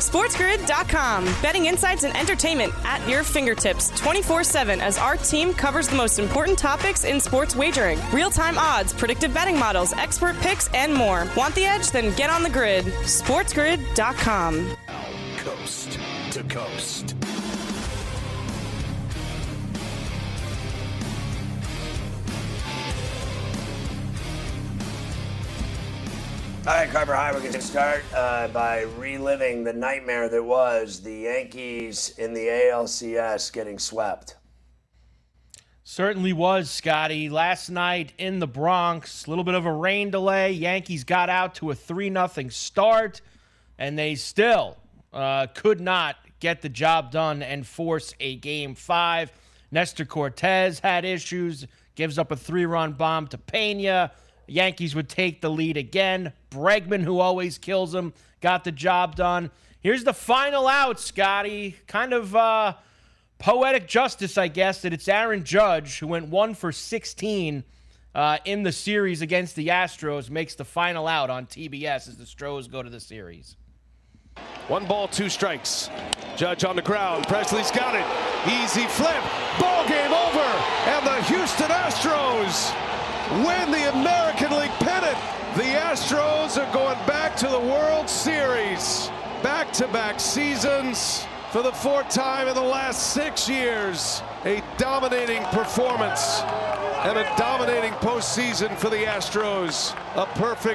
SportsGrid.com. Betting insights and entertainment at your fingertips 24/7 as our team covers the most important topics in sports wagering. Real-time odds, predictive betting models, expert picks, and more. Want the edge? Then get on the grid. SportsGrid.com. Coast to coast. All right, Carver High, we're going to start by reliving the nightmare that was the Yankees in the ALCS getting swept. Certainly was, Scotty. Last night in the Bronx, a little bit of a rain delay. Yankees got out to a 3-0 start, and they still could not get the job done and force a Game 5. Nestor Cortez had issues, gives up a 3-run bomb to Pena. Yankees would take the lead again. Bregman, who always kills them, got the job done. Here's the final out, Scotty. Kind of poetic justice, I guess, that it's Aaron Judge, who went 1 for 16 in the series against the Astros, makes the final out on TBS as the Stros go to the series. 1 ball, 2 strikes. Judge on the ground. Presley's got it. Easy flip. Ball game over. And the Houston Astros win the American League pennant. The Astros are going back to the World Series. Back-to-back seasons for the 4th time in the last 6 years. A dominating performance and a dominating postseason for the Astros. A perfect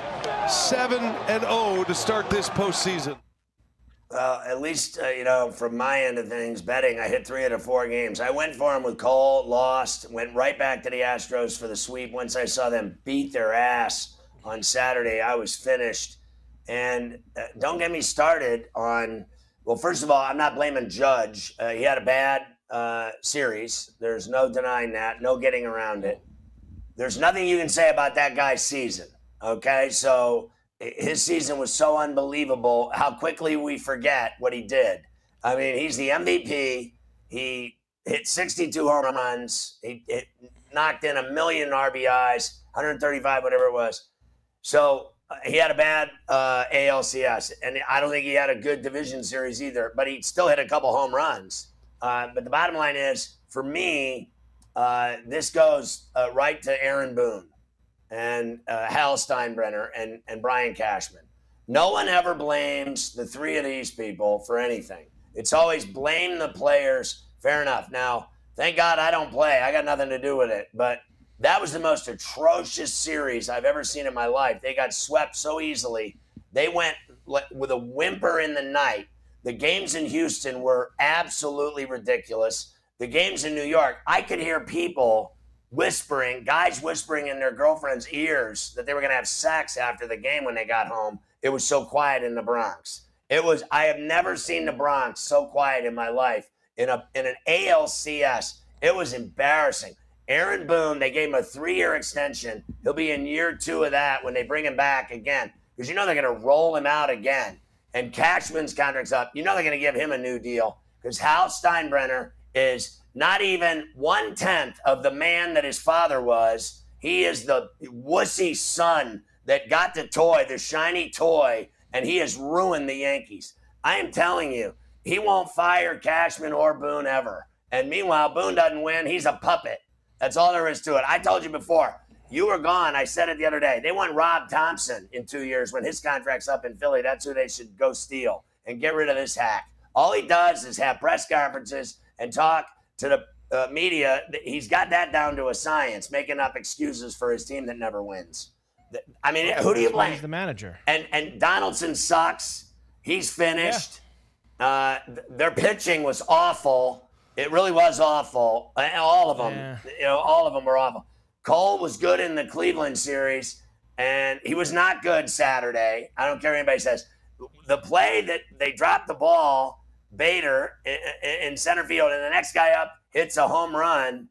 7-0 to start this postseason. Well, at least, from my end of things, betting, I hit 3 out of 4 games. I went for him with Cole, lost, went right back to the Astros for the sweep. Once I saw them beat their ass on Saturday, I was finished. And don't get me started on, well, first of all, I'm not blaming Judge. He had a bad series. There's no denying that, no getting around it. There's nothing you can say about that guy's season, okay? So his season was so unbelievable how quickly we forget what he did. I mean, he's the MVP. He hit 62 home runs. He knocked in 1 million RBIs, 135, whatever it was. So he had a bad ALCS, and I don't think he had a good division series either, but he still hit a couple home runs. But the bottom line is, for me, this goes right to Aaron Boone and Hal Steinbrenner and Brian Cashman. No one ever blames the 3 of these people for anything. It's always blame the players. Fair enough. Now, thank God I don't play. I got nothing to do with it. But that was the most atrocious series I've ever seen in my life. They got swept so easily. They went with a whimper in the night. The games in Houston were absolutely ridiculous. The games in New York, I could hear people whispering, guys whispering in their girlfriend's ears that they were going to have sex after the game when they got home. It was so quiet in the Bronx. I have never seen the Bronx so quiet in my life. In an ALCS, it was embarrassing. Aaron Boone, they gave him a 3-year extension. He'll be in year 2 of that when they bring him back again. Because they're going to roll him out again. And Cashman's contract's up. they're going to give him a new deal. Because Hal Steinbrenner is not even 1/10 of the man that his father was. He is the wussy son that got the toy, the shiny toy, and he has ruined the Yankees. I am telling you, he won't fire Cashman or Boone ever. And meanwhile, Boone doesn't win. He's a puppet. That's all there is to it. I told you before, you were gone. I said it the other day. They want Rob Thompson in 2 years when his contract's up in Philly. That's who they should go steal and get rid of this hack. All he does is have press conferences and talk to the media. He's got that down to a science, making up excuses for his team that never wins. I mean, who do you blame? He's the manager. And Donaldson sucks. He's finished. Yeah. Their pitching was awful. It really was awful. All of them. Yeah. All of them were awful. Cole was good in the Cleveland series, and he was not good Saturday. I don't care what anybody says. The play that they dropped the ball, Bader in center field, and the next guy up hits a home run.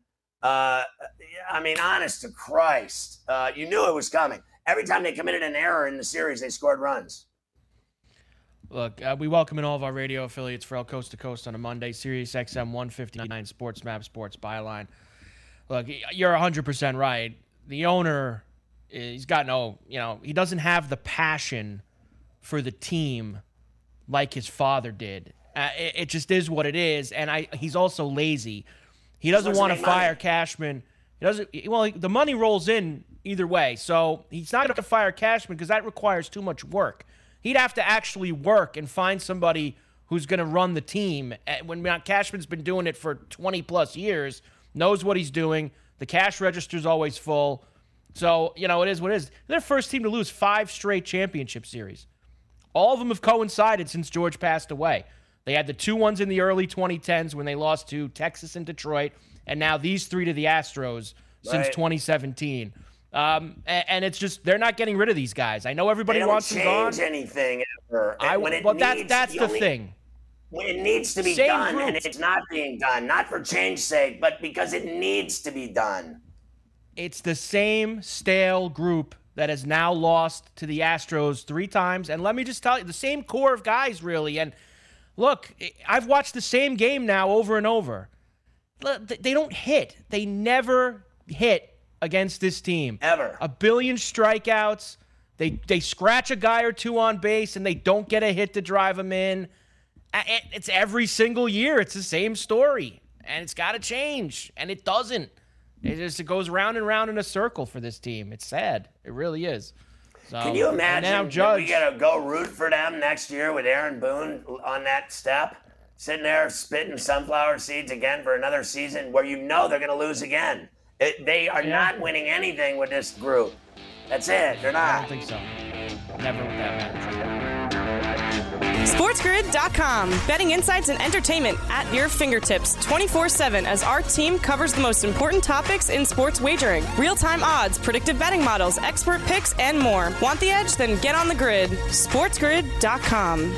Honest to Christ, you knew it was coming. Every time they committed an error in the series, they scored runs. Look, we welcome in all of our radio affiliates for El Coast to Coast on a Monday, Sirius XM 159, Sports Map, Sports Byline. Look, you're 100% right. The owner, he's got he doesn't have the passion for the team like his father did. It just is what it is, and he's also lazy. He doesn't want to fire Cashman. He doesn't. Well, the money rolls in either way, so he's not going to fire Cashman because that requires too much work. He'd have to actually work and find somebody who's going to run the team. When Cashman's been doing it for 20-plus years, knows what he's doing. The cash register's always full. So, it is what it is. They're the first team to lose 5 straight championship series. All of them have coincided since George passed away. They had the 2 ones in the early 2010s when they lost to Texas and Detroit, and now these 3 to the Astros since 2017. And it's just, they're not getting rid of these guys. I know everybody wants them gone. They don't change anything ever. That's the thing. When it needs to be done, and it's not being done, not for change's sake, but because it needs to be done. It's the same stale group that has now lost to the Astros 3 times. And let me just tell you, the same core of guys, really. And look, I've watched the same game now over and over. They don't hit. They never hit against this team. Ever. A billion strikeouts. They scratch a guy or 2 on base, and they don't get a hit to drive them in. It's every single year. It's the same story. And it's got to change. And it doesn't. It goes round and round in a circle for this team. It's sad. It really is. So, can you imagine now we got to go root for them next year with Aaron Boone on that step, sitting there spitting sunflower seeds again for another season where they're going to lose again? They are not winning anything with this group. That's it. They're not. I don't think so. Never with that manager. SportsGrid.com. Betting insights and entertainment at your fingertips 24/7 as our team covers the most important topics in sports wagering. Real-time odds, predictive betting models, expert picks, and more. Want the edge? Then get on the grid. SportsGrid.com.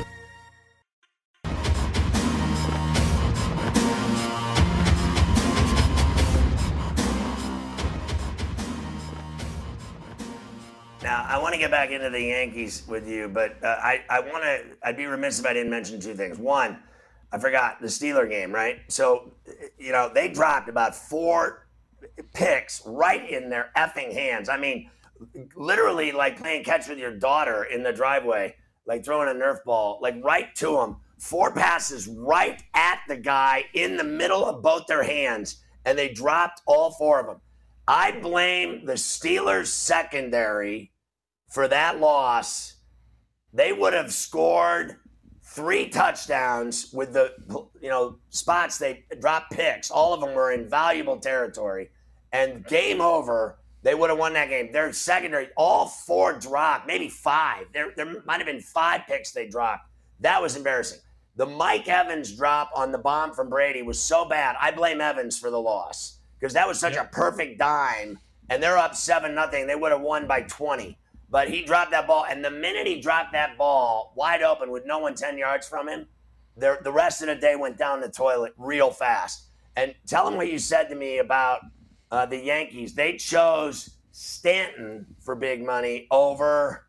Now, I want to get back into the Yankees with you, but I'd be remiss if I didn't mention 2 things. One, I forgot the Steeler game, right? So, they dropped about 4 picks right in their effing hands. I mean, literally like playing catch with your daughter in the driveway, like throwing a Nerf ball, like right to them. 4 passes right at the guy in the middle of both their hands, and they dropped all 4 of them. I blame the Steelers secondary for that loss. They would have scored 3 touchdowns with the spots they dropped picks. All of them were in valuable territory. And game over, they would have won that game. Their secondary, all 4 dropped, maybe 5. There might have been 5 picks they dropped. That was embarrassing. The Mike Evans drop on the bomb from Brady was so bad. I blame Evans for the loss. Because that was such a perfect dime, and they're up 7-0. They would have won by 20. But he dropped that ball, and the minute he dropped that ball wide open with no one 10 yards from him, the rest of the day went down the toilet real fast. And tell him what you said to me about the Yankees. They chose Stanton for big money over.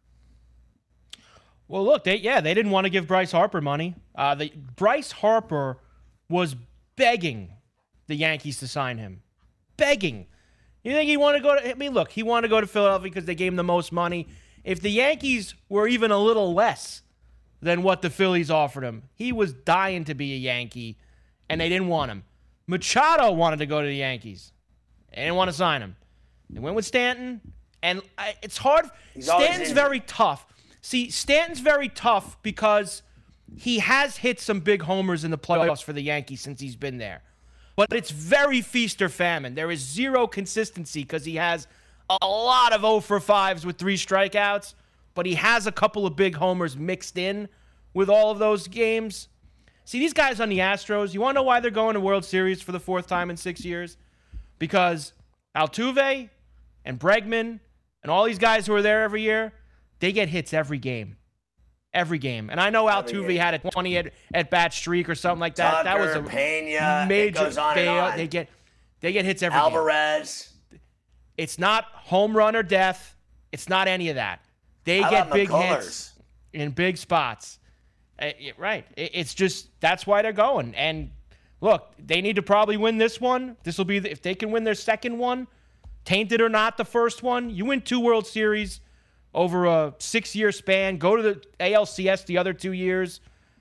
Well, look, they didn't want to give Bryce Harper money. Bryce Harper was begging the Yankees to sign him. Begging. You think he wanted to go to... I mean, look, he wanted to go to Philadelphia because they gave him the most money. If the Yankees were even a little less than what the Phillies offered him, he was dying to be a Yankee, and they didn't want him. Machado wanted to go to the Yankees. They didn't want to sign him. They went with Stanton, and it's hard. Stanton's very tough. See, Stanton's very tough because he has hit some big homers in the playoffs for the Yankees since he's been there. But it's very feast or famine. There is 0 consistency because he has a lot of 0 for 5s with 3 strikeouts, but he has a couple of big homers mixed in with all of those games. See, these guys on the Astros, you want to know why they're going to World Series for the 4th time in 6 years? Because Altuve and Bregman and all these guys who are there every year, they get hits every game. Every game. And I know Altuve had a 20 at-bat streak or something like that. Tucker, that was a Pena, major fail. On. They get hits every Alvarez. game. It's not home run or death. It's not any of that. They get big hits in big spots. Right. It's just, that's why they're going. And look, they need to probably win this one. This will be, if they can win their second one, tainted or not the first one, you win 2 World Series over a 6-year span, go to the ALCS the other 2 years.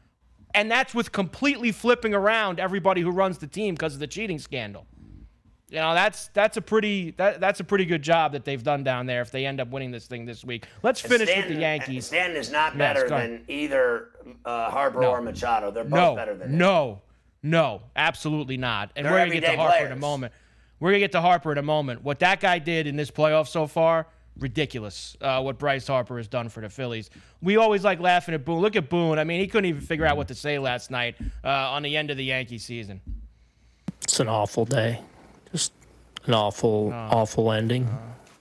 And that's with completely flipping around everybody who runs the team because of the cheating scandal. You know, that's a pretty good job that they've done down there if they end up winning this thing this week. Let's finish with the Yankees. Stanton is not better than either Harper or Machado. They're both better than him. No, absolutely not. And we're going to get to Harper in a moment. What that guy did in this playoff so far, ridiculous. What Bryce Harper has done for the Phillies. We always like laughing at Boone. Look at Boone. I mean, he couldn't even figure out what to say last night on the end of the Yankee season. It's an awful day. Just an awful ending.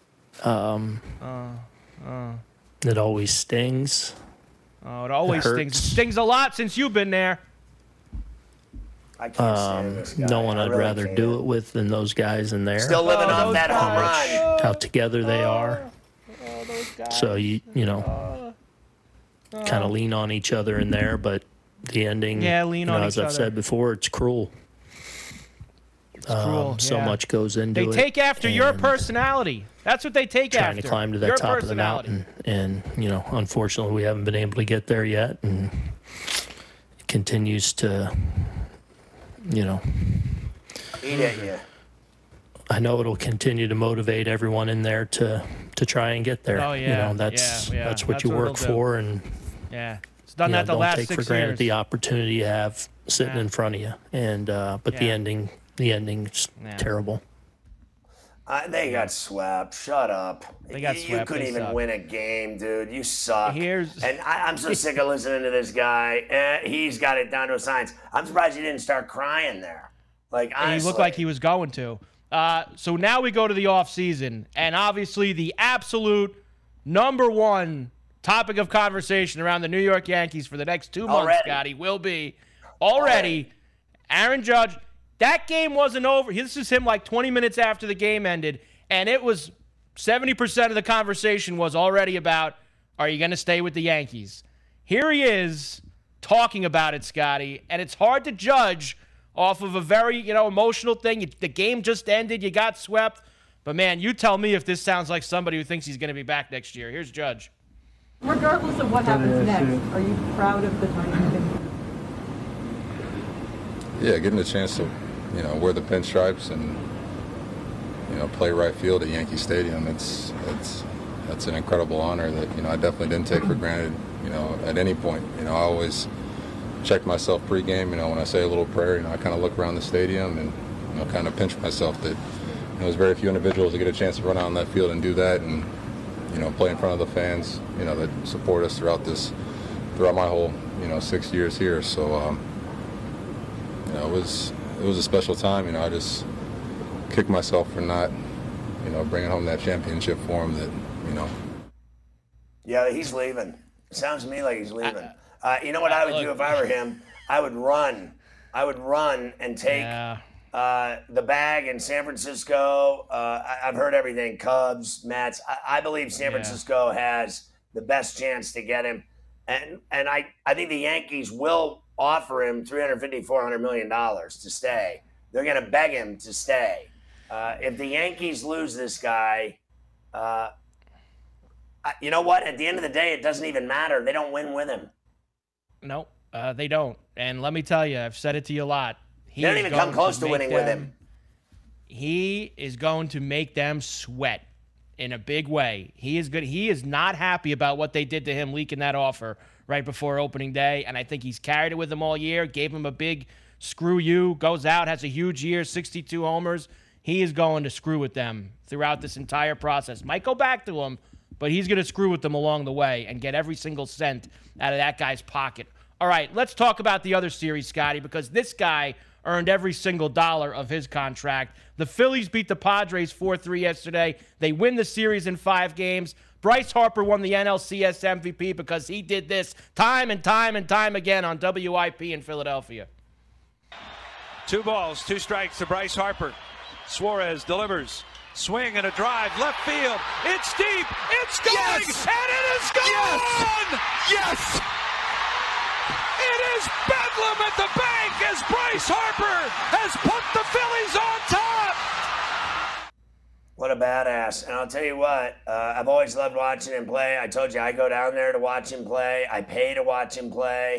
It always stings. Oh, it always stings. It stings a lot since you've been there. I can't stand this guy. No one I'd rather do it with than those guys in there. Still living off that home run. How together they are. So, you know, kind of lean on each other in there, but the ending, as I've said before, it's cruel. So much goes into it. They take after your personality. That's what they take after. Trying to climb to the top of the mountain. And, you know, unfortunately, we haven't been able to get there yet. And it continues to, you know. Eat at you. I know it'll continue to motivate everyone in there to try and get there. Oh, yeah. You know, that's what you work for. And, it's done that the last 6 years. Don't take for granted the opportunity you have sitting in front of you. And, but the ending's terrible. They got swept. Shut up. You couldn't even win a game, dude. You suck. And I'm so sick of listening to this guy. He's got it down to a science. I'm surprised he didn't start crying there. Like, honestly. He looked like he was going to. So now we go to the offseason, and obviously the absolute number one topic of conversation around the New York Yankees for the next 2 months, Scotty, will be already Aaron Judge. That game wasn't over. This is him like 20 minutes after the game ended, and it was 70% of the conversation was already about, are you going to stay with the Yankees? Here he is talking about it, Scotty, and it's hard to judge off of a very, emotional thing. The game just ended. You got swept. But, man, you tell me if this sounds like somebody who thinks he's going to be back next year. Here's Judge. Regardless of what happens next, are you proud of the time you've been? Yeah, getting the chance to, wear the pinstripes and, play right field at Yankee Stadium. That's an incredible honor that, I definitely didn't take for granted, at any point. I always check myself pregame, when I say a little prayer, I kind of look around the stadium and, kind of pinch myself that, there's very few individuals that get a chance to run out on that field and do that and, play in front of the fans, that support us throughout my whole, 6 years here. So, it was a special time. I just kicked myself for not, bringing home that championship for him that, Yeah, he's leaving. It sounds to me like he's leaving. You know what I would do if I were him? I would run. And take the bag in San Francisco. I've heard everything. Cubs, Mets. I believe San Francisco has the best chance to get him. And I think the Yankees will offer him $350, $400 million to stay. They're going to beg him to stay. If the Yankees lose this guy, you know what? At the end of the day, it doesn't even matter. They don't win with him. No, they don't. And let me tell you, I've said it to you a lot. They don't even come close to winning with him. He is going to make them sweat in a big way. He is good. He is not happy about what they did to him leaking that offer right before opening day, and I think he's carried it with him all year, gave him a big screw you, goes out, has a huge year, 62 homers. He is going to screw with them throughout this entire process. Might go back to him, but he's going to screw with them along the way and get every single cent out of that guy's pocket. All right, let's talk about the other series, Scotty, because this guy earned every single dollar of his contract. The Phillies beat the Padres 4-3 yesterday. They win the series in 5 games. Bryce Harper won the NLCS MVP because he did this time and time and time again on WIP in Philadelphia. 2 balls, 2 strikes to Bryce Harper. Suarez delivers. Swing and a drive, left field. It's deep. It's going. Yes! And it is gone! Yes! It is bedlam at the bank as Bryce Harper has put the Phillies on top. What a badass. And I'll tell you what, I've always loved watching him play. I told you I go down there to watch him play. I pay to watch him play.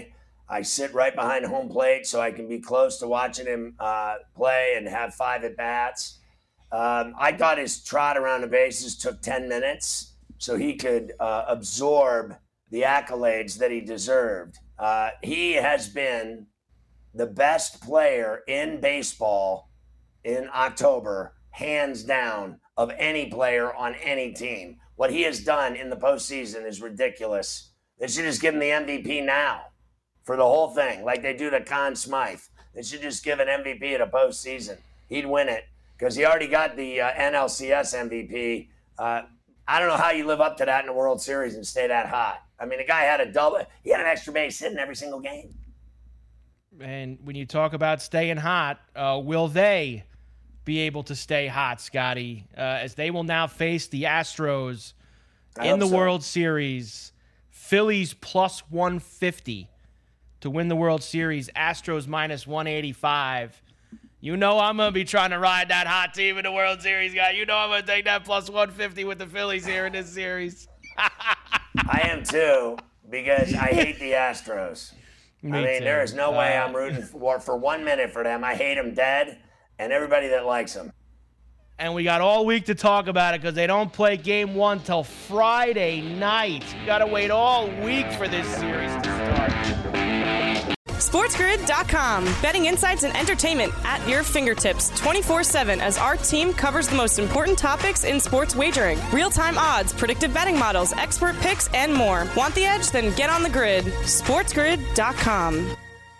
I sit right behind home plate so I can be close to watching him play and have 5 at-bats. I thought his trot around the bases took 10 minutes so he could absorb the accolades that he deserved. He has been the best player in baseball in October, hands down, of any player on any team. What he has done in the postseason is ridiculous. They should just give him the MVP now for the whole thing, like they do to Conn Smythe. They should just give an MVP at a postseason. He'd win it because he already got the NLCS MVP. I don't know how you live up to that in the World Series and stay that hot. I mean, the guy had a double. He had an extra base hit in every single game. And when you talk about staying hot, will they be able to stay hot, Scotty, as they will now face the Astros in the World Series? Phillies plus 150 to win the World Series. Astros minus 185. You know I'm going to be trying to ride that hot team in the World Series, guy. You know I'm going to take that plus 150 with the Phillies here in this series. I am too, because I hate the Astros. There is no way I'm rooting for 1 minute for them. I hate them dead, and everybody that likes them. And we got all week to talk about it because they don't play game 1 till Friday night. You got to wait all week for this series to start. SportsGrid.com. Betting insights and entertainment at your fingertips 24/7 as our team covers the most important topics in sports wagering. Real-time odds, predictive betting models, expert picks, and more. Want the edge? Then get on the grid. SportsGrid.com.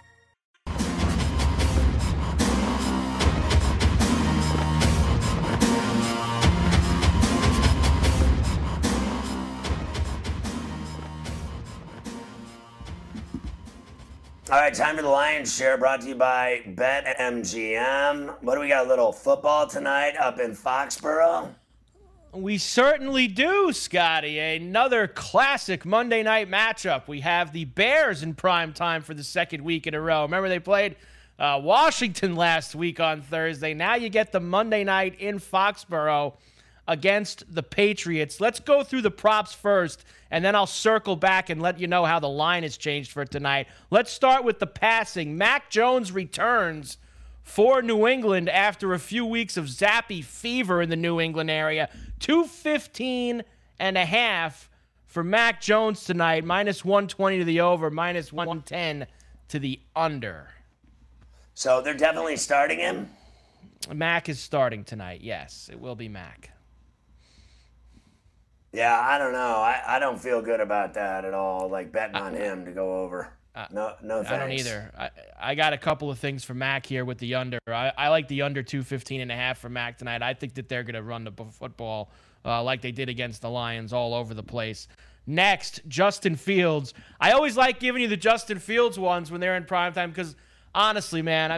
All right, time for the Lion's Share, brought to you by BetMGM. What do we got? A little football tonight up in Foxborough? We certainly do, Scotty. Another classic Monday night matchup. We have the Bears in prime time for the second week in a row. Remember, they played Washington last week on Thursday. Now you get the Monday night in Foxborough against the Patriots. Let's go through the props first, and then I'll circle back and let you know how the line has changed for tonight. Let's start with the passing. Mac Jones returns for New England after a few weeks of zappy fever in the New England area. 215.5 for Mac Jones tonight, minus 120 to the over, minus 110 to the under. So they're definitely starting him? Mac is starting tonight, yes. It will be Mac. Yeah, I don't know. I don't feel good about that at all, like betting on him to go over. No thanks. I don't either. I got a couple of things for Mac here with the under. I like the under 215.5 for Mac tonight. I think that they're going to run the football like they did against the Lions all over the place. Next, Justin Fields. I always like giving you the Justin Fields ones when they're in primetime because, honestly, man,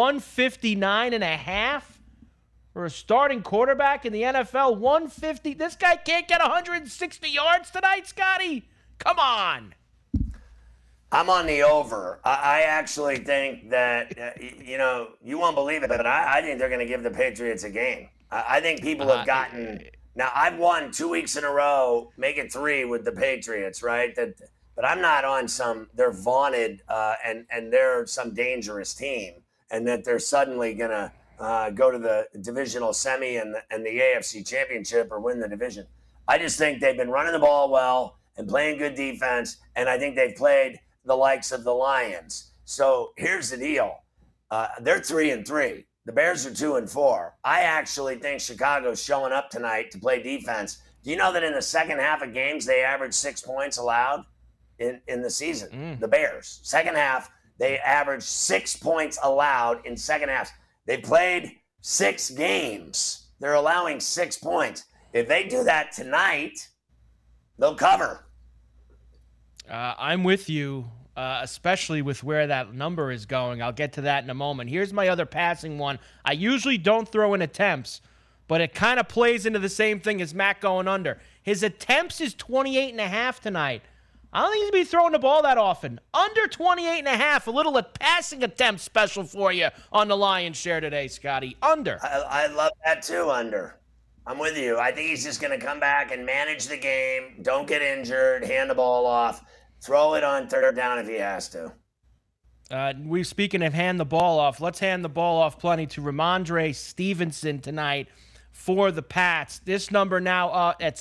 159.5 for a starting quarterback in the NFL. 150. This guy can't get 160 yards tonight, Scotty. Come on. I'm on the over. I actually think that, you won't believe it, but I think they're going to give the Patriots a game. I think people have gotten – now, I've won 2 weeks in a row, make it 3 with the Patriots, right? But I'm not on they're vaunted and they're some dangerous team, and that they're suddenly going to go to the divisional semi and the AFC Championship or win the division. I just think they've been running the ball well and playing good defense, and I think they've played – the likes of the Lions. So here's the deal. They're 3-3. The Bears are 2-4. I actually think Chicago's showing up tonight to play defense. Do you know that in the second half of games, they average 6 points allowed in the season? The Bears. Second half, they average 6 points allowed in second half. They played 6 games. They're allowing 6 points. If they do that tonight, they'll cover. I'm with you, especially with where that number is going. I'll get to that in a moment. Here's my other passing one. I usually don't throw in attempts, but it kind of plays into the same thing as Mac going under. His attempts is 28.5 tonight. I don't think he's going to be throwing the ball that often. Under 28.5, a little passing attempt special for you on the Lion's Share today, Scotty. Under. I love that too, under. I'm with you. I think he's just going to come back and manage the game. Don't get injured. Hand the ball off. Throw it on third down if he has to. We speaking of hand the ball off, let's hand the ball off plenty to Ramondre Stevenson tonight for the Pats. This number now at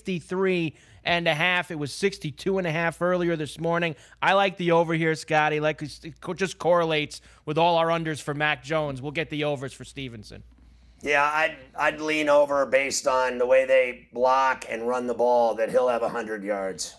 63.5. It was 62.5 earlier this morning. I like the over here, Scotty. Like it just correlates with all our unders for Mac Jones. We'll get the overs for Stevenson. Yeah, I'd lean over based on the way they block and run the ball that he'll have 100 yards.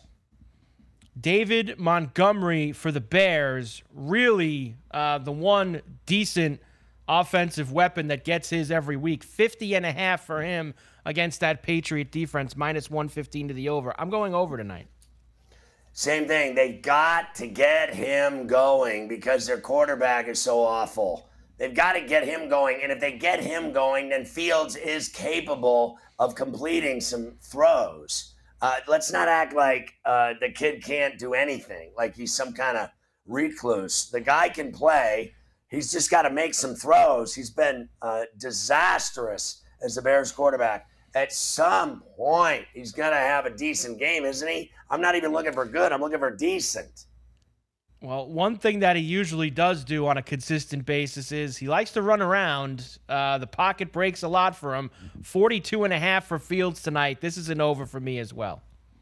David Montgomery for the Bears, really the one decent offensive weapon that gets his every week. 50.5 for him against that Patriot defense, minus 115 to the over. I'm going over tonight. Same thing. They got to get him going because their quarterback is so awful. They've got to get him going, and if they get him going, then Fields is capable of completing some throws. Let's not act like the kid can't do anything, like he's some kind of recluse. The guy can play. He's just got to make some throws. He's been disastrous as the Bears quarterback. At some point, he's going to have a decent game, isn't he? I'm not even looking for good. I'm looking for decent. Well, one thing that he usually does do on a consistent basis is he likes to run around. The pocket breaks a lot for him. 42.5 for Fields tonight. This is an over for me as well.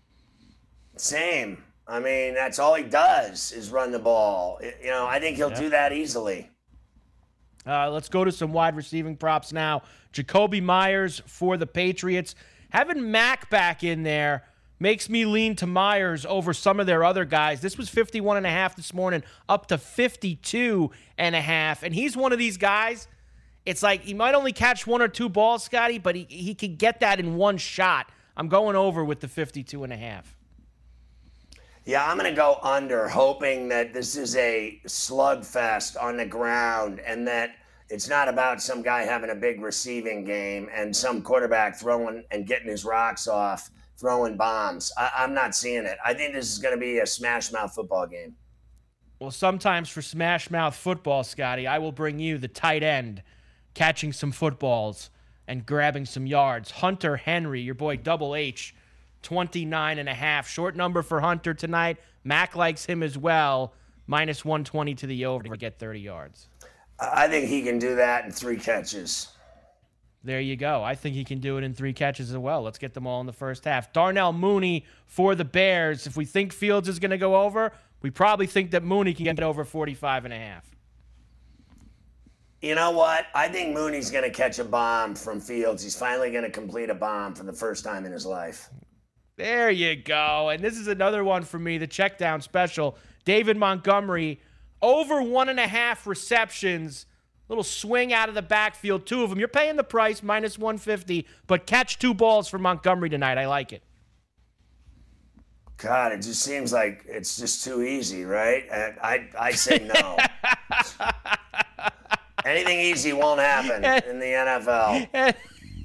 Same. I mean, that's all he does is run the ball. I think he'll do that easily. Let's go to some wide receiving props now. Jacoby Myers for the Patriots. Having Mack back in there makes me lean to Myers over some of their other guys. This was 51.5 this morning, up to 52.5. And he's one of these guys, it's like he might only catch one or two balls, Scotty, but he could get that in one shot. I'm going over with the 52.5. Yeah, I'm going to go under, hoping that this is a slugfest on the ground and that it's not about some guy having a big receiving game and some quarterback throwing and getting his rocks off, throwing bombs. I'm not seeing it. I think this is going to be a smash-mouth football game. Well, sometimes for smash-mouth football, Scotty, I will bring you the tight end catching some footballs and grabbing some yards. Hunter Henry, your boy Double H, 29.5. Short number for Hunter tonight. Mac likes him as well. Minus 120 to the over to get 30 yards. I think he can do that in 3 catches. There you go. I think he can do it in 3 catches as well. Let's get them all in the first half. Darnell Mooney for the Bears. If we think Fields is going to go over, we probably think that Mooney can get over 45.5. You know what? I think Mooney's going to catch a bomb from Fields. He's finally going to complete a bomb for the first time in his life. There you go. And this is another one for me, the check down special. David Montgomery, over 1.5 receptions. Little swing out of the backfield, 2 of them. You're paying the price, minus 150, but catch 2 balls for Montgomery tonight. I like it. God, it just seems like it's just too easy, right? I say no. Anything easy won't happen in the NFL.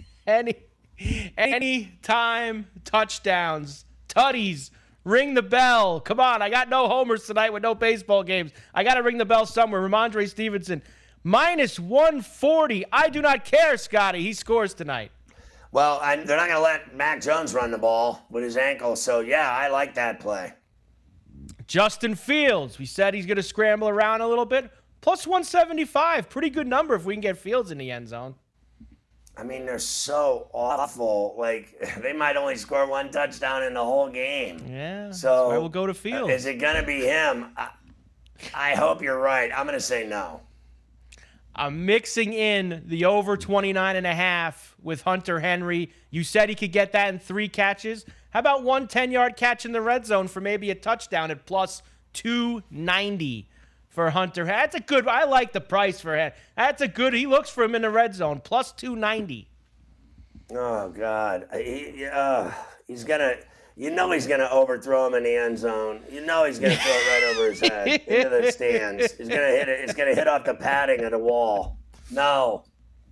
Any time touchdowns, tutties, ring the bell. Come on, I got no homers tonight with no baseball games. I got to ring the bell somewhere. Ramondre Stevenson, minus 140. I do not care, Scotty. He scores tonight. Well, they're not going to let Mac Jones run the ball with his ankle. So, yeah, I like that play. Justin Fields, we said he's going to scramble around a little bit. Plus 175. Pretty good number if we can get Fields in the end zone. I mean, they're so awful. Like, they might only score 1 touchdown in the whole game. Yeah, so that's why we'll go to Fields. Is it going to be him? I hope you're right. I'm going to say no. I'm mixing in the over 29.5 with Hunter Henry. You said he could get that in 3 catches. How about 1 10-yard catch in the red zone for maybe a touchdown at plus 290 for Hunter? That's a good. I like the price for him. That's a good. He looks for him in the red zone, plus 290. Oh God, he's gonna. You know he's gonna overthrow him in the end zone. You know he's gonna throw it right over his head into the stands. He's gonna hit it. It's gonna hit off the padding of the wall. No.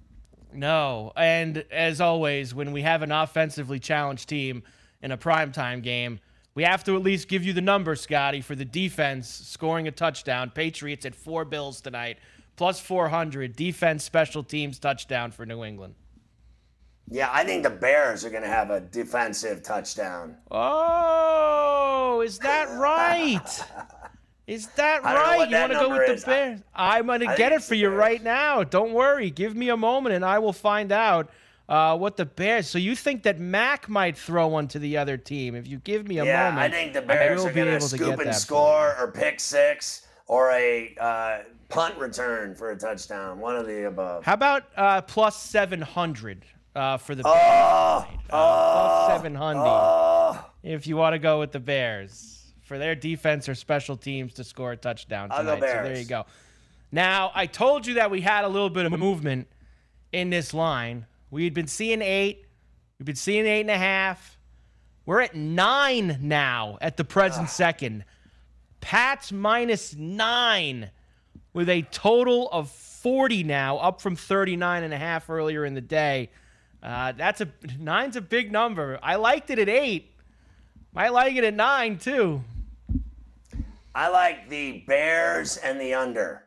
And as always, when we have an offensively challenged team in a primetime game, we have to at least give you the number, Scotty, for the defense scoring a touchdown. Patriots at 4 Bills tonight, plus 400. Defense, special teams, touchdown for New England. Yeah, I think the Bears are going to have a defensive touchdown. Oh, is that right? Is that right? You want to go with the Bears? I'm going to get it for you right now. Don't worry. Give me a moment, and I will find out what the Bears. So you think that Mac might throw one to the other team? If you give me a moment, I think the Bears are going to scoop and score or pick six or a punt return for a touchdown. One of the above. How about plus 700 for the Bears? Plus 700 if you want to go with the Bears. For their defense or special teams to score a touchdown tonight. So there you go. Now, I told you that we had a little bit of movement in this line. We had been seeing 8. We've been seeing 8.5. We're at 9 now at the present second. Pats minus 9 with a total of 40 now, up from 39.5 earlier in the day. 9's a big number. I liked it at 8. I like it at 9 too. I like the Bears and the under.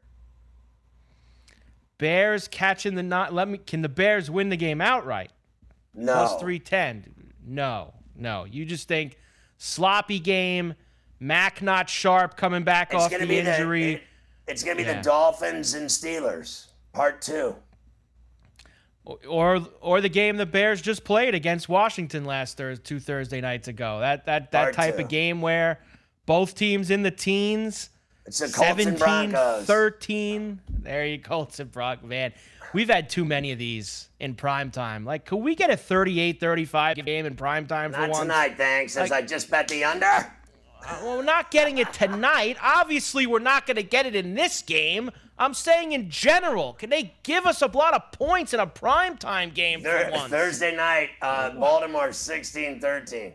Bears catching the 9. Can the Bears win the game outright? No. Plus 310. No. You just think sloppy game. Mac not sharp coming back off the injury. It's going to be the Dolphins and Steelers, part 2. Or the game the Bears just played against Washington two Thursday nights ago. That type of game where both teams in the teens. It's the Colts and Broncos. 17. There you go, Colts and Broncos. Man, we've had too many of these in prime time. Like, could we get a 38-35 game in prime time for once? Not tonight, thanks. As I just bet the under. Well, we're not getting it tonight. Obviously, we're not going to get it in this game. I'm saying in general. Can they give us a lot of points in a primetime game for once? Thursday night, Baltimore 16-13.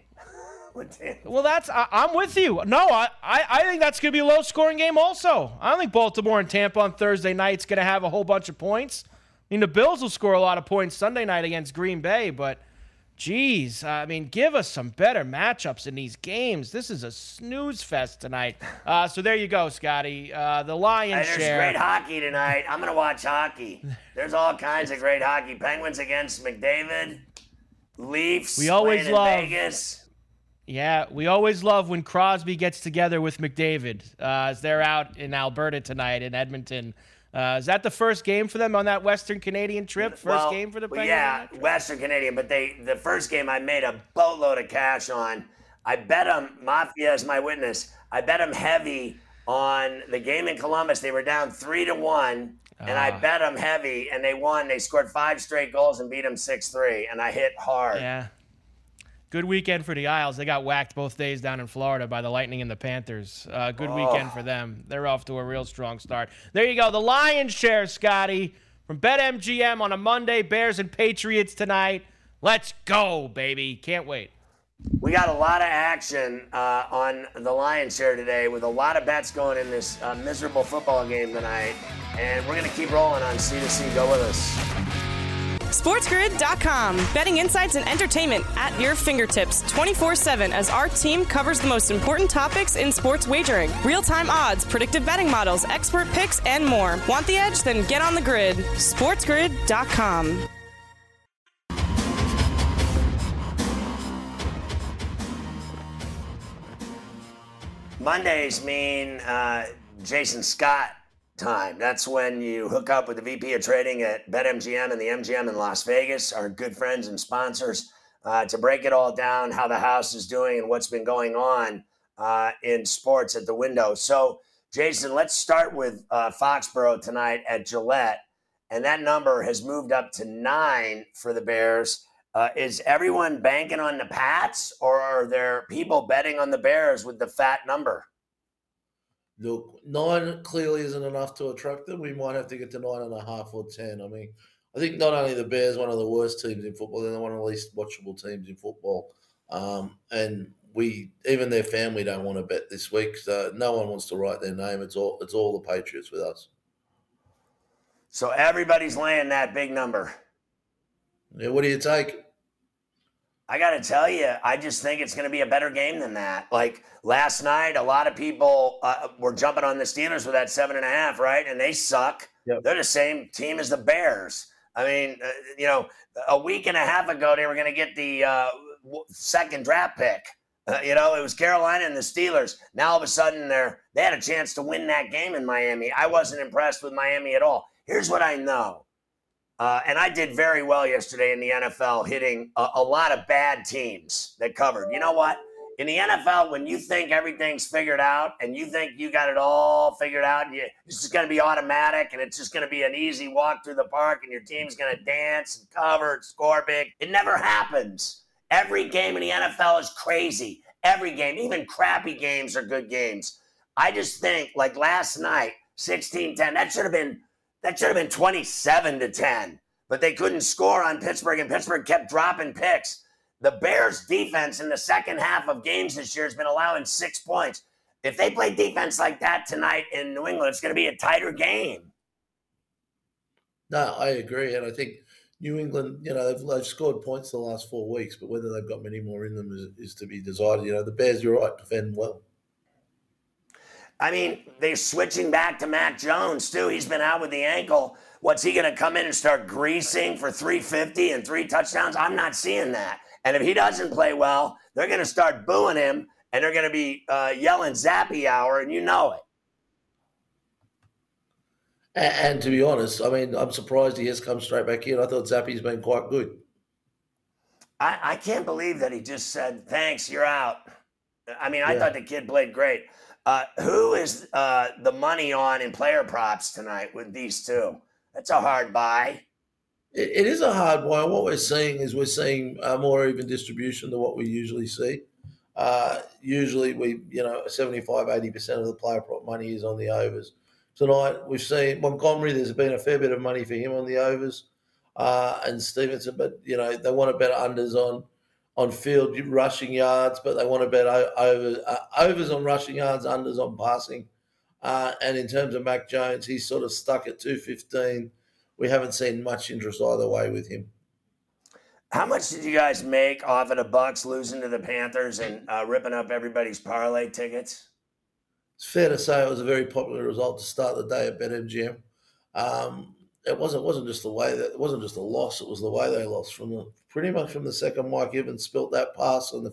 Well, I'm with you. No, I think that's going to be a low-scoring game also. I don't think Baltimore and Tampa on Thursday night is going to have a whole bunch of points. I mean, the Bills will score a lot of points Sunday night against Green Bay, but geez, I mean, give us some better matchups in these games. This is a snooze fest tonight. So there you go, Scotty. The Lions share. There's great hockey tonight. I'm going to watch hockey. There's all kinds of great hockey. Penguins against McDavid. Leafs playing in Vegas. Yeah, we always love when Crosby gets together with McDavid as they're out in Alberta tonight in Edmonton. Is that the first game for them on that Western Canadian trip? First game for the Penguins? Yeah, Western Canadian, but the first game I made a boatload of cash on. I bet them, Mafia is my witness, I bet them heavy on the game in Columbus. They were down 3-1, and I bet them heavy, and they won. They scored 5 straight goals and beat them 6-3, and I hit hard. Yeah. Good weekend for the Isles. They got whacked both days down in Florida by the Lightning and the Panthers. Good weekend for them. They're off to a real strong start. There you go. The Lions share, Scotty, from BetMGM on a Monday. Bears and Patriots tonight. Let's go, baby. Can't wait. We got a lot of action on the Lions share today with a lot of bets going in this miserable football game tonight. And we're going to keep rolling on C2C. Go with us. SportsGrid.com. Betting insights and entertainment at your fingertips 24/7 as our team covers the most important topics in sports wagering. Real-time odds, predictive betting models, expert picks, and more. Want the edge? Then get on the grid. SportsGrid.com. Mondays mean Jason Scott time. That's when you hook up with the VP of trading at BetMGM and the MGM in Las Vegas, our good friends and sponsors, to break it all down, how the house is doing and what's been going on in sports at the window. So, Jason, let's start with Foxborough tonight at Gillette, and that number has moved up to 9 for the Bears. Is everyone banking on the Pats, or are there people betting on the Bears with the fat number? Look, 9 clearly isn't enough to attract them. We might have to get to 9.5 or 10. I mean, I think not only the Bears one of the worst teams in football, they're one of the least watchable teams in football. And even their family don't want to bet this week. So no one wants to write their name. It's all the Patriots with us. So everybody's laying that big number. Yeah, what do you take? I got to tell you, I just think it's going to be a better game than that. Like last night, a lot of people were jumping on the Steelers with that 7.5, right? And they suck. Yep. They're the same team as the Bears. I mean, a week and a half ago, they were going to get the second draft pick. It was Carolina and the Steelers. Now all of a sudden they had a chance to win that game in Miami. I wasn't impressed with Miami at all. Here's what I know. And I did very well yesterday in the NFL, hitting a lot of bad teams that covered. You know what? In the NFL, when you think everything's figured out and you think you got it all figured out, and it's just going to be automatic and it's just going to be an easy walk through the park and your team's going to dance and cover and score big, it never happens. Every game in the NFL is crazy. Every game, even crappy games are good games. I just think, like last night, 16-10, that should have been 27-10, but they couldn't score on Pittsburgh, and Pittsburgh kept dropping picks. The Bears' defense in the second half of games this year has been allowing 6 points. If they play defense like that tonight in New England, it's going to be a tighter game. No, I agree. And I think New England, they've scored points the last 4 weeks, but whether they've got many more in them is to be decided. The Bears, you're right, defend well. I mean, they're switching back to Mac Jones, too. He's been out with the ankle. What's he going to come in and start greasing for 350 and 3 touchdowns? I'm not seeing that. And if he doesn't play well, they're going to start booing him, and they're going to be yelling Zappy Hour, and you know it. And to be honest, I mean, I'm surprised he has come straight back in. I thought Zappy's been quite good. I can't believe that he just said, thanks, you're out. I mean, I thought the kid played great. Who is the money on in player props tonight with these two? That's a hard buy. It is a hard one. What we're seeing is more even distribution than what we usually see. Usually 75-80% of the player prop money is on the overs. Tonight we've seen Montgomery. There's been a fair bit of money for him on the overs, and Stevenson. But they want to bet unders on field rushing yards, but they want to bet overs on rushing yards, unders on passing. And in terms of Mac Jones, he's sort of stuck at 215. We haven't seen much interest either way with him. How much did you guys make off of the Bucs losing to the Panthers and ripping up everybody's parlay tickets? It's fair to say it was a very popular result to start the day at BetMGM. It wasn't just the way that it wasn't just a loss; it was the way they lost pretty much from the second Mike Evans spilt that pass on the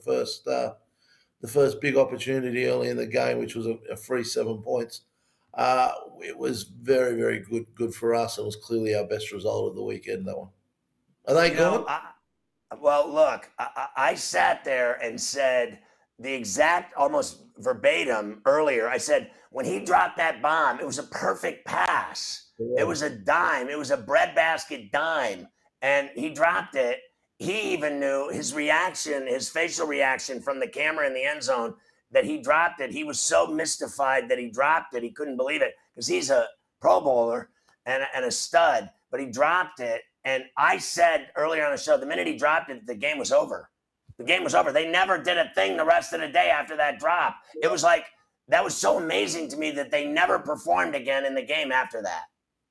first big opportunity early in the game, which was a free 7 points. It was very, very good for us. It was clearly our best result of the weekend, that one. Are they gone? Well, look, I sat there and said the exact, almost verbatim earlier. I said, when he dropped that bomb, it was a perfect pass. Yeah. It was a dime. It was a breadbasket dime. And he dropped it. He even knew his reaction, his facial reaction from the camera in the end zone, that he dropped it. He was so mystified that he dropped it. He couldn't believe it because he's a Pro Bowler and a stud, but he dropped it. And I said earlier on the show, the minute he dropped it, the game was over. The game was over. They never did a thing the rest of the day after that drop. It was like, that was so amazing to me that they never performed again in the game after that.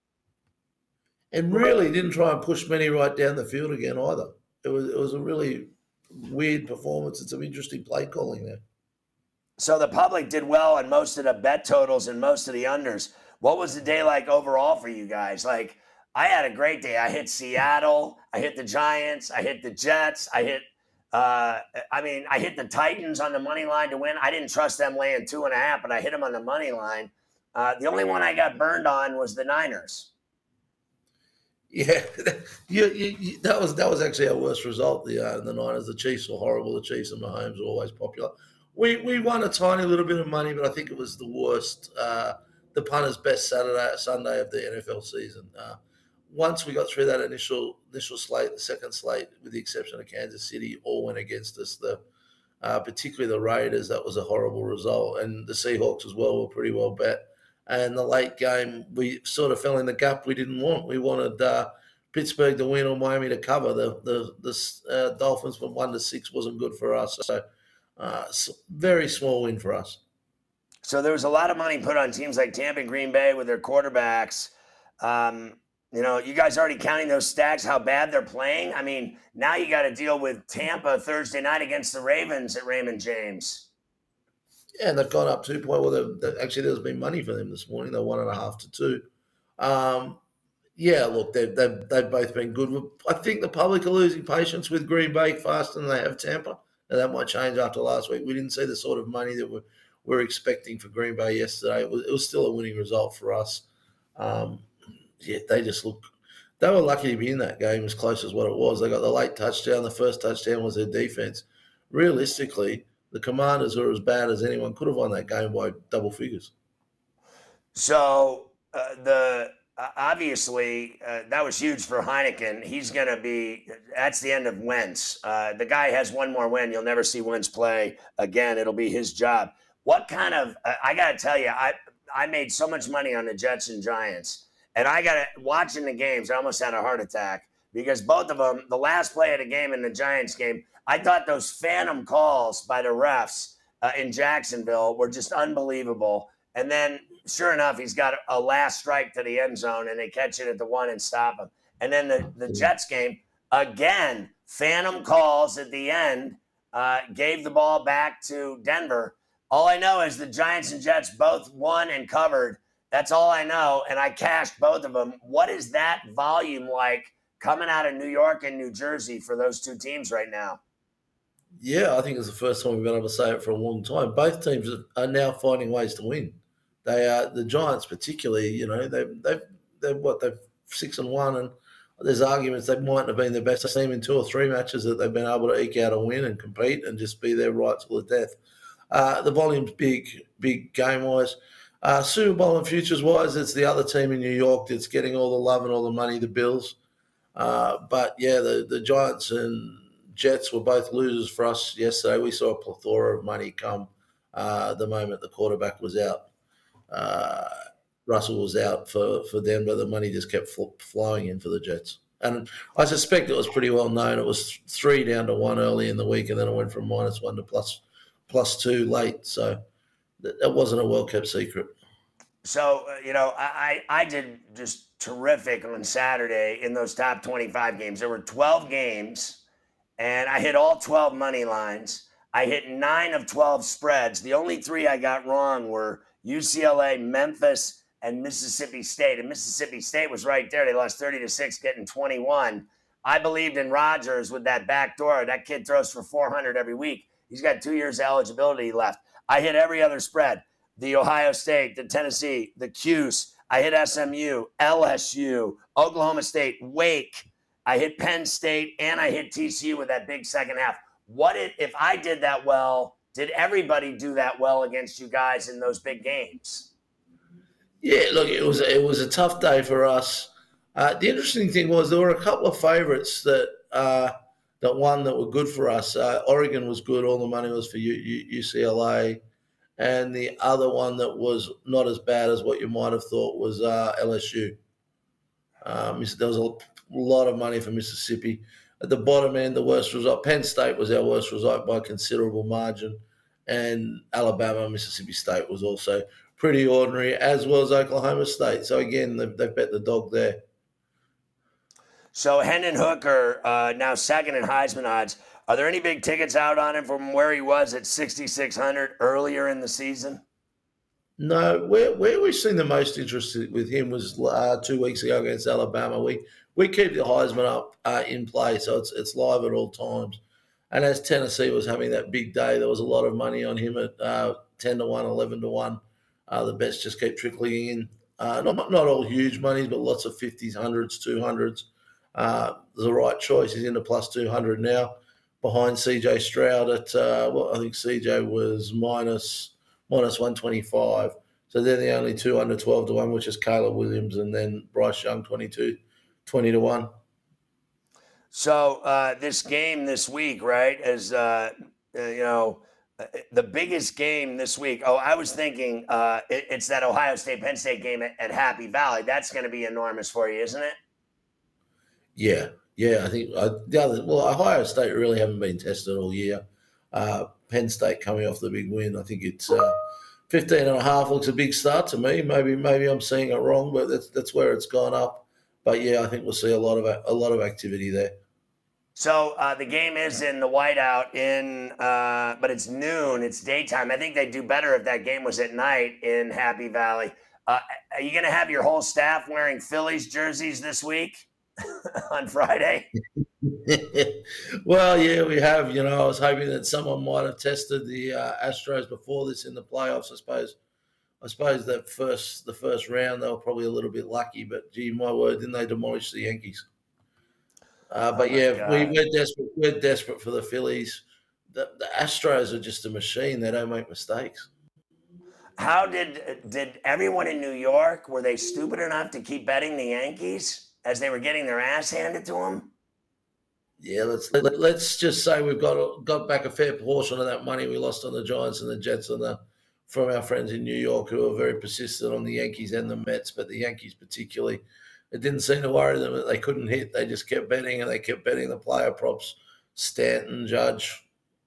And really didn't try and push many right down the field again either. It was a really weird performance and some interesting play calling there. So the public did well on most of the bet totals and most of the unders. What was the day like overall for you guys? Like, I had a great day. I hit Seattle. I hit the Giants. I hit the Jets. I hit the Titans on the money line to win. I didn't trust them laying 2.5, but I hit them on the money line. The only one I got burned on was the Niners. Yeah, that was actually our worst result. The Niners, the Chiefs were horrible. The Chiefs and Mahomes were always popular. We won a tiny little bit of money, but I think it was the worst, the punter's best Sunday of the NFL season. Once we got through that initial slate, the second slate, with the exception of Kansas City, all went against us. Particularly the Raiders, that was a horrible result, and the Seahawks as well were pretty well bet. And the late game, we sort of fell in the gap we didn't want. We wanted Pittsburgh to win or Miami to cover. The Dolphins from 1-6 wasn't good for us. So very small win for us. So there was a lot of money put on teams like Tampa and Green Bay with their quarterbacks. You guys already counting those stacks, how bad they're playing? I mean, now you got to deal with Tampa Thursday night against the Ravens at Raymond James. Yeah, and they've gone up 2 points. Well, actually, there's been money for them this morning. They're 1.5 to 2. Yeah, look, they've both been good. I think the public are losing patience with Green Bay faster than they have Tampa. Now, that might change after last week. We didn't see the sort of money that we're expecting for Green Bay yesterday. It was still a winning result for us. They just look. They were lucky to be in that game as close as what it was. They got the late touchdown. The first touchdown was their defense. Realistically, the Commanders are as bad as anyone could have won that game by double figures. So obviously that was huge for Heineken. He's going to be – that's the end of Wentz. The guy has one more win. You'll never see Wentz play again. It'll be his job. What kind of I got to tell you, I made so much money on the Jets and Giants, and I got to – watching the games, I almost had a heart attack because both of them, the last play of the game and the Giants game, I thought those phantom calls by the refs in Jacksonville were just unbelievable. And then – sure enough, he's got a last strike to the end zone, and they catch it at the 1 and stop him. And then the Jets game, again, phantom calls at the end, gave the ball back to Denver. All I know is the Giants and Jets both won and covered. That's all I know, and I cashed both of them. What is that volume like coming out of New York and New Jersey for those two teams right now? Yeah, I think it's the first time we've been able to say it for a long time. Both teams are now finding ways to win. They are the Giants, particularly. They've 6-1, and there's arguments they mightn't have been the best team in 2 or 3 matches that they've been able to eke out a win and compete and just be there right till the death. The volume's big game wise. Super Bowl and futures wise, it's the other team in New York that's getting all the love and all the money, the Bills. But yeah, the Giants and Jets were both losers for us yesterday. We saw a plethora of money come the moment the quarterback was out. Russell was out for Denver. The money just kept flowing in for the Jets. And I suspect it was pretty well known. It was 3 down to 1 early in the week, and then it went from -1 to +2 late. So that wasn't a well-kept secret. So, I did just terrific on Saturday in those top 25 games. There were 12 games, and I hit all 12 money lines. I hit 9 of 12 spreads. The only 3 I got wrong were UCLA, Memphis, and Mississippi State. And Mississippi State was right there. They lost 30-6, getting 21. I believed in Rodgers with that back door. That kid throws for 400 every week. He's got 2 years of eligibility left. I hit every other spread. The Ohio State, the Tennessee, the Cuse. I hit SMU, LSU, Oklahoma State, Wake. I hit Penn State, and I hit TCU with that big second half. If I did that well, did everybody do that well against you guys in those big games? Yeah, look, it was a tough day for us. The interesting thing was there were a couple of favourites that won that were good for us. Oregon was good. All the money was for UCLA. And the other one that was not as bad as what you might have thought was LSU. There was a lot of money for Mississippi. At the bottom end, the worst result, Penn State was our worst result by a considerable margin. And Alabama, Mississippi State was also pretty ordinary, as well as Oklahoma State. So, again, they've bet the dog there. So, Hendon Hooker, now second in Heisman odds. Are there any big tickets out on him from where he was at 6,600 earlier in the season? No. Where we've seen the most interest with him was 2 weeks ago against Alabama. We keep the Heisman up in play, so it's live at all times. And as Tennessee was having that big day, there was a lot of money on him at 10 to 1, 11 to 1. The bets just keep trickling in. Not all huge monies, but lots of 50s, 100s, 200s. The right choice. He's into plus 200 now, behind CJ Stroud at I think CJ was minus 125. So they're the only 2 under 12 to 1, which is Caleb Williams, and then Bryce Young 20 to 1. So this game this week, right, is the biggest game this week. Oh, I was thinking it's that Ohio State-Penn State game at Happy Valley. That's going to be enormous for you, isn't it? Yeah. I think Ohio State really haven't been tested all year. Penn State coming off the big win. I think it's 15.5 looks a big start to me. Maybe I'm seeing it wrong, but that's where it's gone up. But yeah, I think we'll see a lot of activity there. So the game is in the whiteout but it's noon. It's daytime. I think they'd do better if that game was at night in Happy Valley. Are you going to have your whole staff wearing Phillies jerseys this week on Friday? Well, yeah, we have. You know, I was hoping that someone might have tested the Astros before this in the playoffs. I suppose the first round they were probably a little bit lucky, but gee, my word, didn't they demolish the Yankees? But yeah, we're desperate. We're desperate for the Phillies. The Astros are just a machine. They don't make mistakes. How did everyone in New York, were they stupid enough to keep betting the Yankees as they were getting their ass handed to them? Yeah, let's just say we've got back a fair portion of that money we lost on the Giants and the Jets from our friends in New York who are very persistent on the Yankees and the Mets, but the Yankees particularly. It didn't seem to worry them that they couldn't hit. They just kept betting, and they kept betting the player props, Stanton, Judge,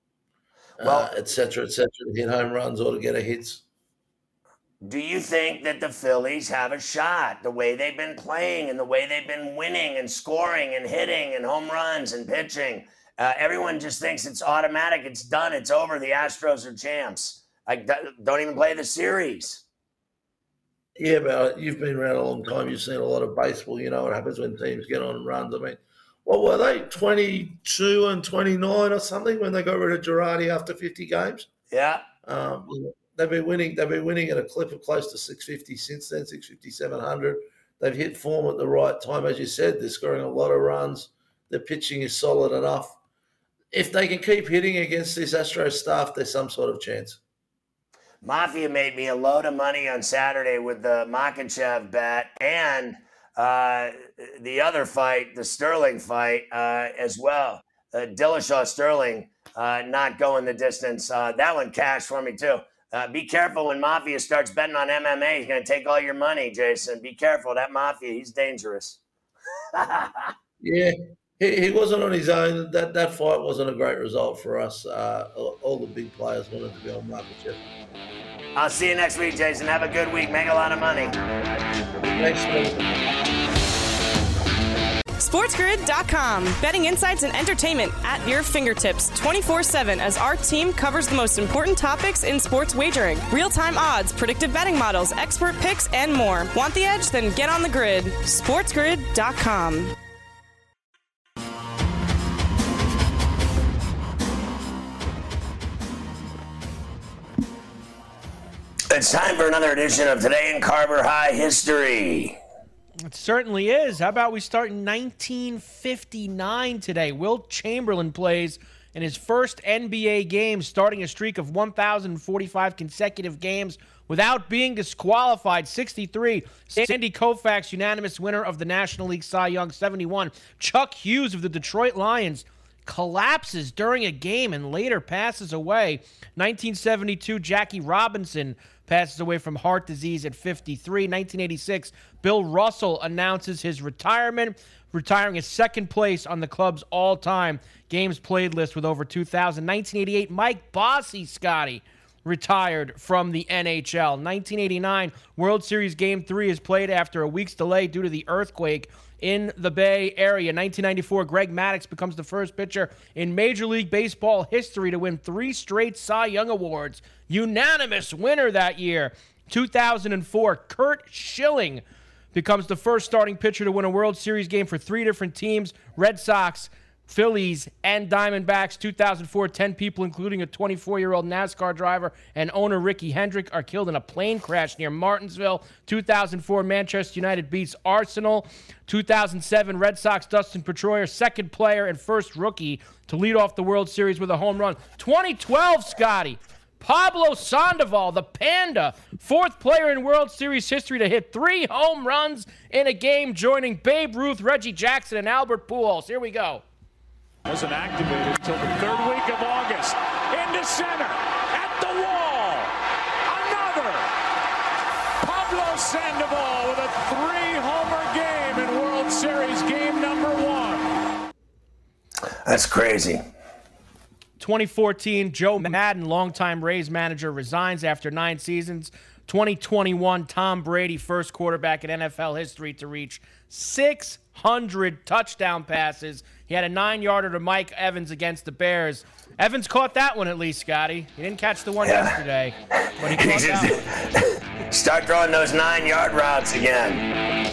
et cetera, to hit home runs or to get a hits. Do you think that the Phillies have a shot the way they've been playing and the way they've been winning and scoring and hitting and home runs and pitching? Everyone just thinks it's automatic. It's done. It's over. The Astros are champs. Don't even play the series. Yeah, but you've been around a long time. You've seen a lot of baseball. You know what happens when teams get on runs. I mean, what were they, 22 and 29 or something when they got rid of Girardi after 50 games? Yeah. They've been winning at a clip of close to 650 since then, 650, 700. They've hit form at the right time. As you said, they're scoring a lot of runs. Their pitching is solid enough. If they can keep hitting against this Astros staff, there's some sort of chance. Mafia made me a load of money on Saturday with the Makachev bet and the other fight, the Sterling fight as well. Dillashaw-Sterling not going the distance. That one cashed for me too. Be careful when Mafia starts betting on MMA. He's going to take all your money, Jason. Be careful. That Mafia, he's dangerous. Yeah, he wasn't on his own. That fight wasn't a great result for us. All the big players wanted to be on Makachev. I'll see you next week, Jason. Have a good week. Make a lot of money. Thanks, man. SportsGrid.com. Betting insights and entertainment at your fingertips 24/7 as our team covers the most important topics in sports wagering. Real-time odds, predictive betting models, expert picks, and more. Want the edge? Then get on the grid. SportsGrid.com. It's time for another edition of Today in Carver High History. It certainly is. How about we start in 1959 today? Wilt Chamberlain plays in his first NBA game, starting a streak of 1,045 consecutive games without being disqualified. 63. Sandy Koufax, unanimous winner of the National League Cy Young. 71. Chuck Hughes of the Detroit Lions collapses during a game and later passes away. 1972, Jackie Robinson passes away from heart disease at 53. 1986, Bill Russell announces his retirement, retiring his second place on the club's all-time games played list with over 2,000. 1988, Mike Bossy, Scotty, retired from the NHL. 1989, World Series Game 3 is played after a week's delay due to the earthquake in the Bay Area. 1994, Greg Maddux becomes the first pitcher in Major League Baseball history to win 3 straight Cy Young Awards. Unanimous winner that year. 2004, Curt Schilling becomes the first starting pitcher to win a World Series game for 3 different teams, Red Sox, Phillies, and Diamondbacks. 2004, 10 people, including a 24-year-old NASCAR driver and owner Ricky Hendrick, are killed in a plane crash near Martinsville. 2004, Manchester United beats Arsenal. 2007, Red Sox Dustin Pedroia, second player and first rookie to lead off the World Series with a home run. 2012, Scotty, Pablo Sandoval, the Panda, fourth player in World Series history to hit 3 home runs in a game, joining Babe Ruth, Reggie Jackson, and Albert Pujols. Here we go. Wasn't activated until the 3rd week of August. Into center, at the wall. Another. Pablo Sandoval with a 3-homer game in World Series game number 1. That's crazy. 2014, Joe Madden, longtime Rays manager, resigns after 9 seasons. 2021, Tom Brady, first quarterback in NFL history to reach 600 touchdown passes. He had a 9-yarder to Mike Evans against the Bears. Evans caught that one at least, Scotty. He didn't catch the one yesterday, but he caught that one. Start throwing those 9-yard routes again.